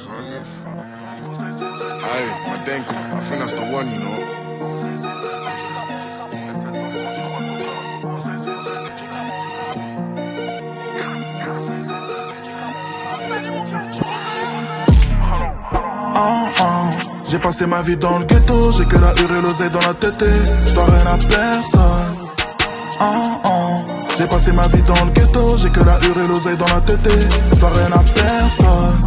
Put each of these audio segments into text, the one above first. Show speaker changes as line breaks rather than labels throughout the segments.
Aye, Madenko, I think that's the one, you know.
J'ai passé ma vie dans le ghetto, j'ai que la hure et l'oseille dans la tête, je dois rien à personne. J'ai passé ma vie dans le ghetto, j'ai que la hure et l'oseille dans la tête, je dois rien à personne.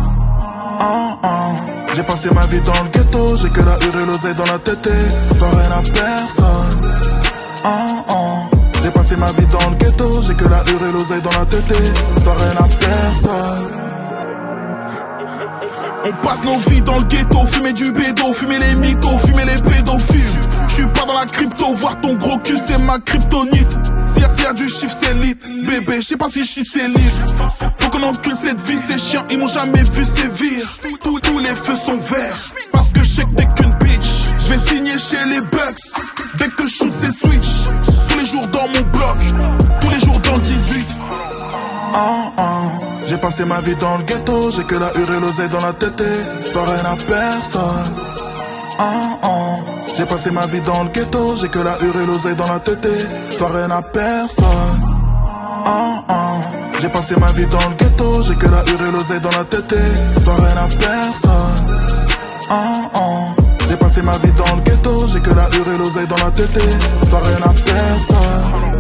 J'ai passé ma vie dans le ghetto, j'ai que la hure et l'oseille dans la tête, je dois rien à personne. J'ai passé ma vie dans le ghetto, j'ai que la hure et l'oseille dans la tête, je dois rien à personne.
On passe nos vies dans le ghetto, fumer du bédo, fumer les mythos, fumer les pédophiles. J'suis pas dans la crypto, voir ton gros cul c'est ma kryptonite. S'il y a du chiffre c'est lit, bébé, j'sais pas si j'suis célib. Faut qu'on encule cette vie, ces chiens ils m'ont jamais vu sévir. Tous les feux sont verts, parce que j'sais que t'es qu'une bitch. J'vais signer chez les Bucks, dès que shoot c'est switch. Tous les jours dans mon bloc, tous les jours dans 18.
J'ai passé ma vie dans le ghetto, j'ai que la hure et l'oseille dans la tête, je dois rien à personne. J'ai passé ma vie dans le ghetto, j'ai que la hure et l'oseille dans la tête, je dois rien à personne. J'ai passé ma vie dans le ghetto, j'ai que la hure et l'oseille dans la tête, je dois rien à personne. J'ai passé ma vie dans le ghetto, j'ai que la hure et l'oseille dans la tête, je dois rien à personne.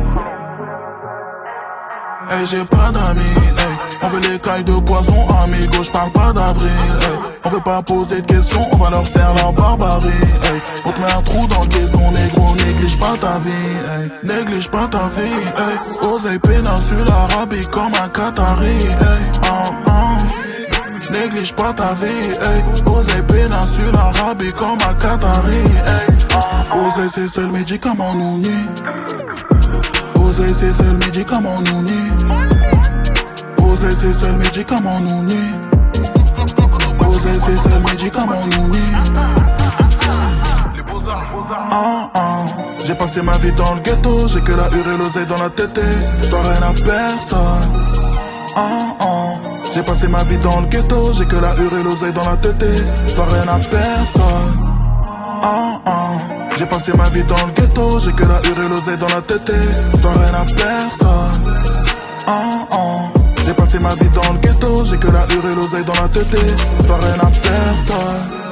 Hey, j'ai pas d'amis, hey. On veut les cailles de poisson, amigo, j'parle pas d'avril, hey. On veut pas poser de questions, on va leur faire leur barbarie, hey. On te met un trou dans le caisson, négro, néglige pas ta vie, hey. Néglige pas ta vie, hey. Oseille péninsule arabique comme un Qatari, hey. Néglige pas ta vie, hey. Oseille péninsule arabique comme un Qatari, hey. Oseille c'est seul médicament nous nuit. Oseille c'est seul médicament nous nuit. Oseille c'est seul médicament nous nuit. Oseille c'est seul médicament nous nuit. J'ai passé ma vie dans le ghetto, j'ai que la hure et l'oseille dans la tête, je dois rien à personne. J'ai passé ma vie dans le ghetto, j'ai que la hure et l'oseille dans la tête, je dois rien à personne. J'ai passé ma vie dans le ghetto, j'ai que la hure et l'oseille dans la tête, je dois rien à personne. J'ai passé ma vie dans le ghetto, j'ai que la hure et l'oseille dans la tête, je dois rien à personne.